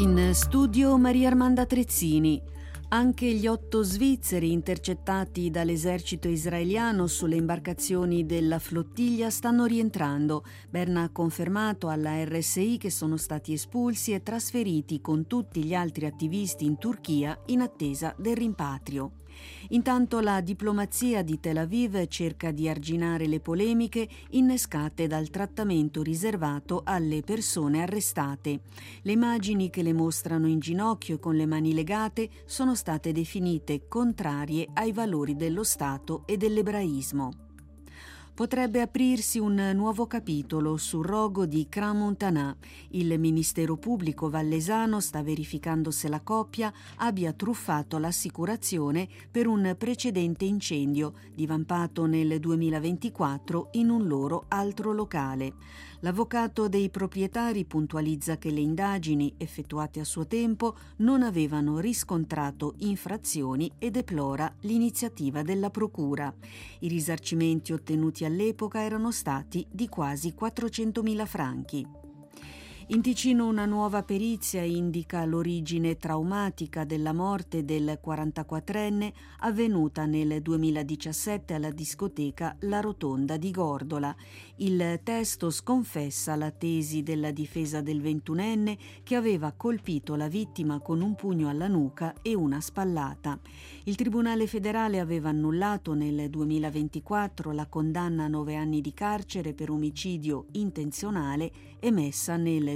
In studio Maria Armanda Trezzini. Anche gli 8 svizzeri intercettati dall'esercito israeliano sulle imbarcazioni della flottiglia stanno rientrando. Berna ha confermato alla RSI che sono stati espulsi e trasferiti con tutti gli altri attivisti in Turchia in attesa del rimpatrio. Intanto la diplomazia di Tel Aviv cerca di arginare le polemiche innescate dal trattamento riservato alle persone arrestate. Le immagini che le mostrano in ginocchio e con le mani legate sono state definite contrarie ai valori dello Stato e dell'ebraismo. Potrebbe aprirsi un nuovo capitolo sul rogo di Crans-Montana. Il Ministero Pubblico vallesano sta verificando se la coppia abbia truffato l'assicurazione per un precedente incendio divampato nel 2024 in un loro altro locale. L'avvocato dei proprietari puntualizza che le indagini effettuate a suo tempo non avevano riscontrato infrazioni e deplora l'iniziativa della procura. I risarcimenti ottenuti all'epoca erano stati di quasi 400.000 franchi. In Ticino una nuova perizia indica l'origine traumatica della morte del 44enne avvenuta nel 2017 alla discoteca La Rotonda di Gordola. Il testo sconfessa la tesi della difesa del 21enne che aveva colpito la vittima con un pugno alla nuca e una spallata. Il Tribunale federale aveva annullato nel 2024 la condanna a 9 anni di carcere per omicidio intenzionale emessa nel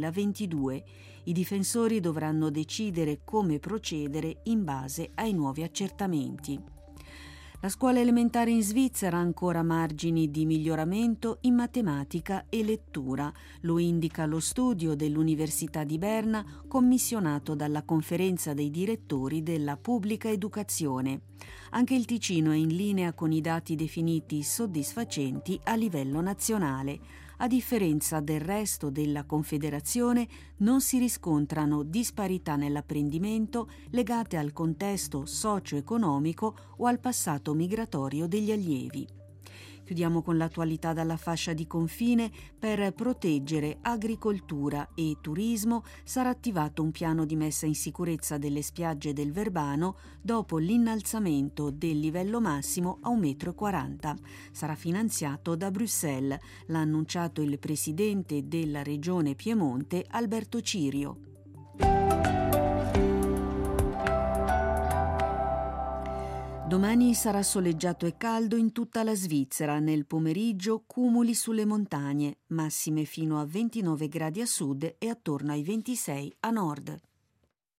2022. I difensori dovranno decidere come procedere in base ai nuovi accertamenti. La scuola elementare in Svizzera ha ancora margini di miglioramento in matematica e lettura, lo indica lo studio dell'Università di Berna commissionato dalla Conferenza dei direttori della pubblica educazione. Anche il Ticino è in linea con i dati definiti soddisfacenti a livello nazionale. A differenza del resto della Confederazione, non si riscontrano disparità nell'apprendimento legate al contesto socio-economico o al passato migratorio degli allievi. Chiudiamo con l'attualità dalla fascia di confine. Per proteggere agricoltura e turismo sarà attivato un piano di messa in sicurezza delle spiagge del Verbano dopo l'innalzamento del livello massimo a 1,40 m. Sarà finanziato da Bruxelles, l'ha annunciato il presidente della regione Piemonte Alberto Cirio. Domani sarà soleggiato e caldo in tutta la Svizzera, nel pomeriggio cumuli sulle montagne, massime fino a 29 gradi a sud e attorno ai 26 a nord.